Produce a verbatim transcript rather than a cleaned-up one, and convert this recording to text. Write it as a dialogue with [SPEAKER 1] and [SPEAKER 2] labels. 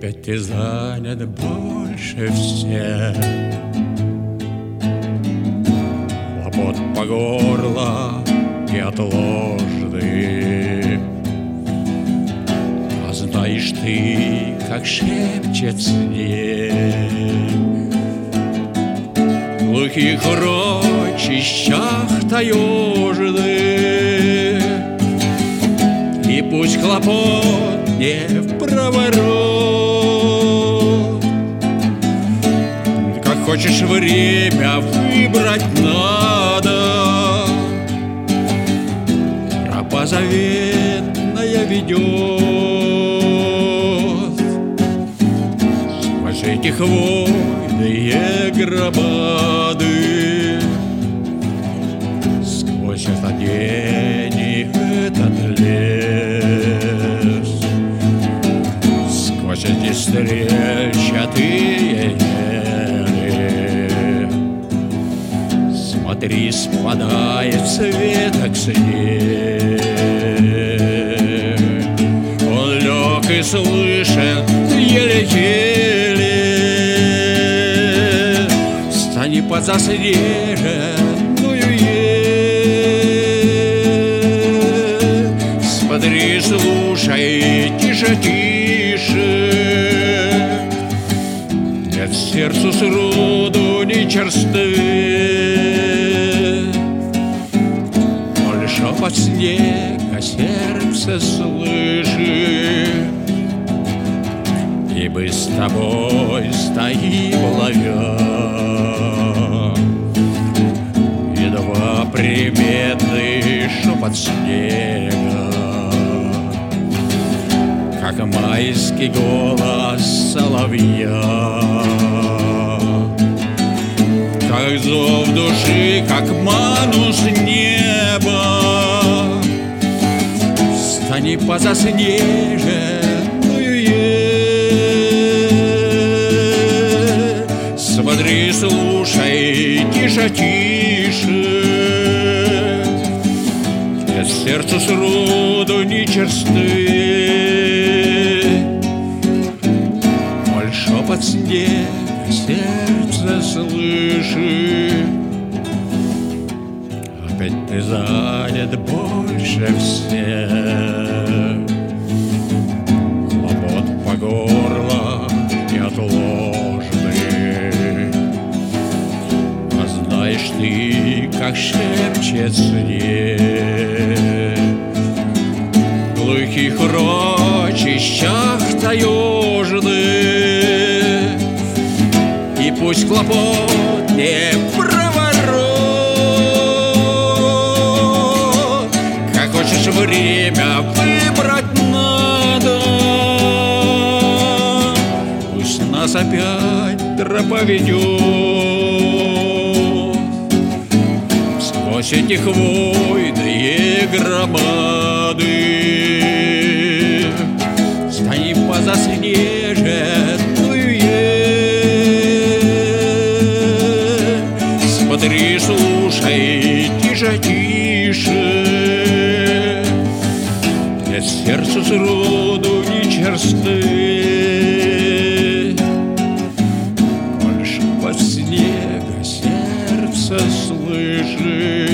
[SPEAKER 1] опять ты занят больше всех. Хлопот по горло неотложный. А знаешь ты, как шепчет снег в глухих урочищах таежных. И пусть хлопот не в проворот, как хочешь время выбрать надо. Тропа заветная ведет сквозь эти хвойные громады, сквозь этот день и этот лес, сквозь эти стрельчатые ели. Смотри, спадает с веток снег. Он лег и слышен еле-еле. Стань под заснеженную ель. Смотри, слушай, тише, тише. Нет сердцу сроду ни черсты. Коль шепот снега сердце слышит, и мы с тобой стоим ловя едва приметный шепот снега, как майский голос соловья, как зов души, как ману с неба. Стань по заснеженную ель. Смотри, слушай, тише, тише. Нет сердцу сроду ни черсты. Моль шепот снега сердце слышит. Опять ты занят больше всех. Хлопот по горло неотложный. А знаешь ты, как шепчет снег в глухих урочищах таежных. И пусть хлопот не проворот, как хочешь время выбрать надо. Пусть нас опять тропа ведет сквозь эти хвойные громады. Стань по заснеженную ель. Смотри, слушай, тише, тише. Нет сердцу сроду ни черсты. Коль шепот снега сердце слышит,